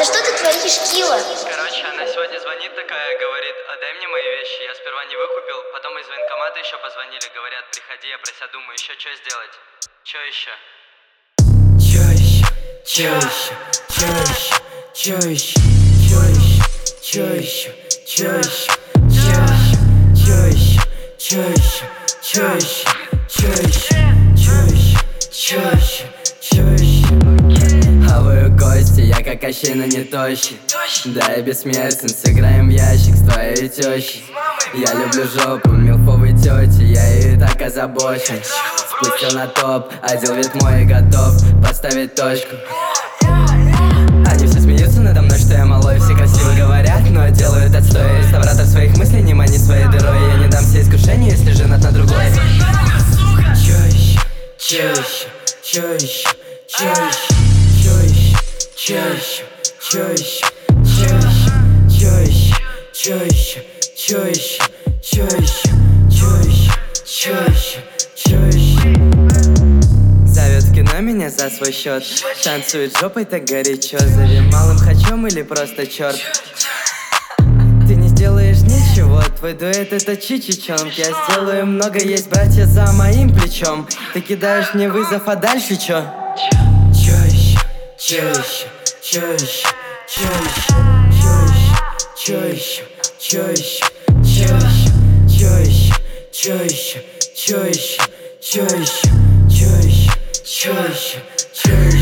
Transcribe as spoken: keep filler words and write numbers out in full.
что ты творишь, Кила? Короче, она сегодня звонит такая, говорит: отдай мне мои вещи. Я сперва не выкупил, потом из военкомата еще позвонили, говорят: приходи. Я про себя думаю, еще что сделать? Че еще? Че еще? Че еще? Че еще? Че еще? Че еще? Че еще? Че еще? Че еще? Че еще? Че еще? Че еще? Че еще? Че еще? Че еще? Хаваю кости, я как Кощей, но не тощий. Да, я бессмертен, сыграем в ящик с твоей тещей. Я люблю жопу милфовой тети, я и так озабочен. Спустил на топ, одел вид мой и готов поставить точку. Они все смеются надо мной, что я малой, все красиво говорят, но делают отстой. Реставратор своих мыслей, не мани своей дырой. Я не дам себе искушению, если женат на другой. Че еще? Че еще? Че еще? Че еще? Че еще? Че еще? Че еще? Че еще? Че еще? Че еще? Че еще? Че еще? Че еще? Че еще? Зовет в кино меня за свой счет, танцует жопой так горячо. Зови малым хачом или просто черт. Ты не сделаешь ничего, твой дуэт это чичичонг. Я сделаю много, есть братья за моим плечом. Ты кидаешь мне вызов, а дальше чё? Чё еще? Чё еще? Чё еще? Чё еще? Чё еще? Чё еще? Чё еще? Чё еще? Чё еще? Чё еще? Чё еще? Чё еще? Чё еще? Чё еще? Чё еще?